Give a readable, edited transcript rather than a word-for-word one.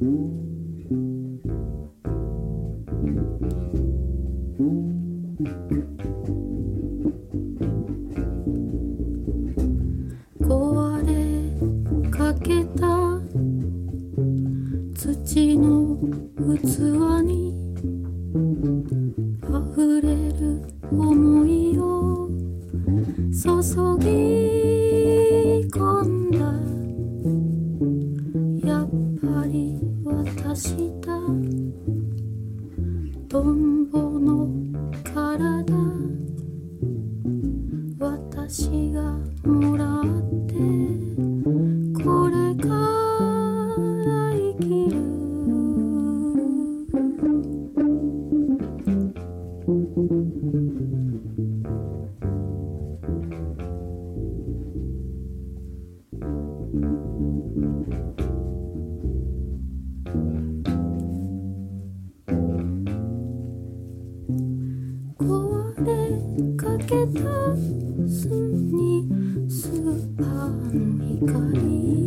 壊れかけた土の器に溢れる思いを注ぎ込んだ。やっぱり私だ、トンボの体、私がもらってこれから生きる。壊れかけた巣にスーパーの光